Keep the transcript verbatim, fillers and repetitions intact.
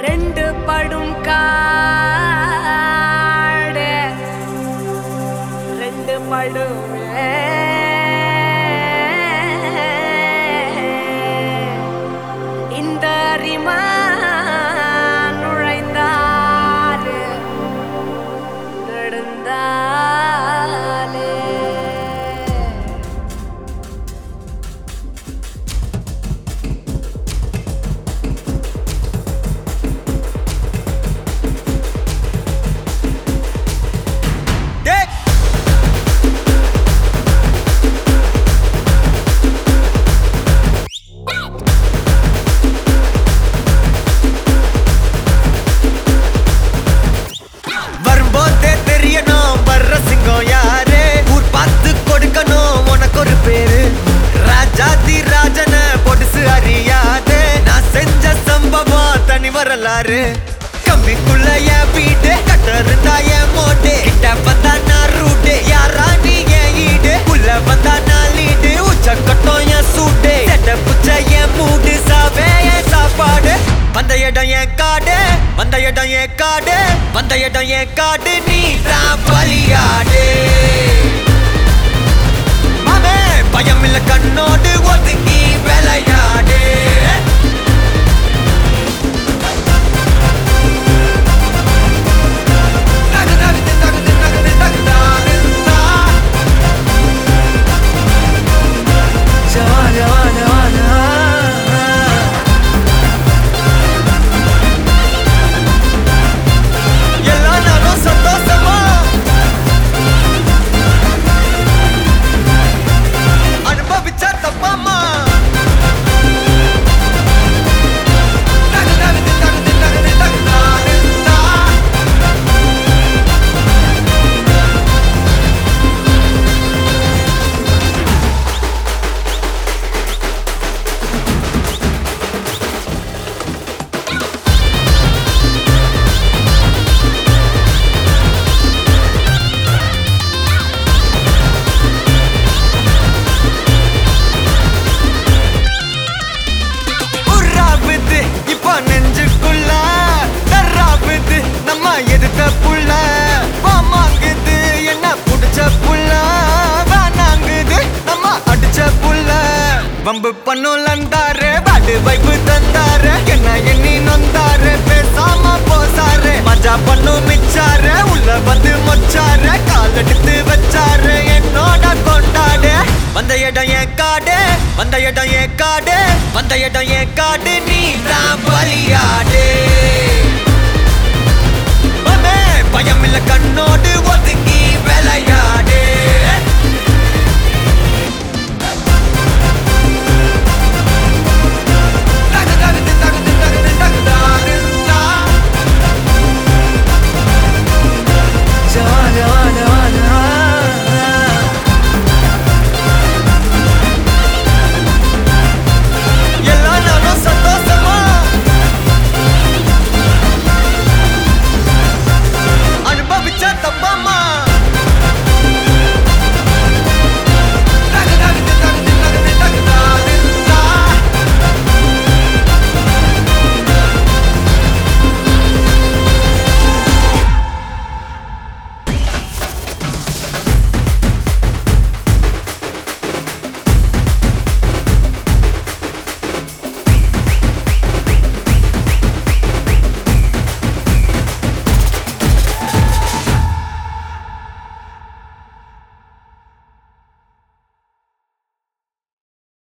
ரெண்டு படும் காடு ரெண்டு படுமே இந்த ரிமா நுழைந்தாரு நடந்தாலே கம்பிக்குள்ள என் வீடு கட்டருந்தா என் மோட்டு கிட்ட வந்தா நான் ரூட்டு யாரா நீ என் ஈடு உள்ள வந்தா நான் லீடு உச்ச கட்டம் என் சூட்டு செட்ட புச்ச என் மூடு சாவே என் சாப்பாடு வந்த இடம் என் காடு வந்த இடம் என் காடு வந்த இடம் என் காடு நீ தான் பலியாடு மாமே பயம் இல்ல கண்ணோடு ஒதுங்கி விளையாடு வம்பு பண்ணுலந்தாரு பாடு வைப்பு தந்தாரு என்ன எண்ணி நொந்தாரு பேசாம போசாரு மஜா பண்ணு மிச்சாரு உள்ள வந்து மொச்சாரு கால் எடுத்து வச்சாரு என்னோட கொண்டாடு வந்த இடம் என் காடு வந்த இடம் என் காடு வந்த இடம் என் காடு நீ தான் பலியாடு பயம் இல்ல கண்ணோடு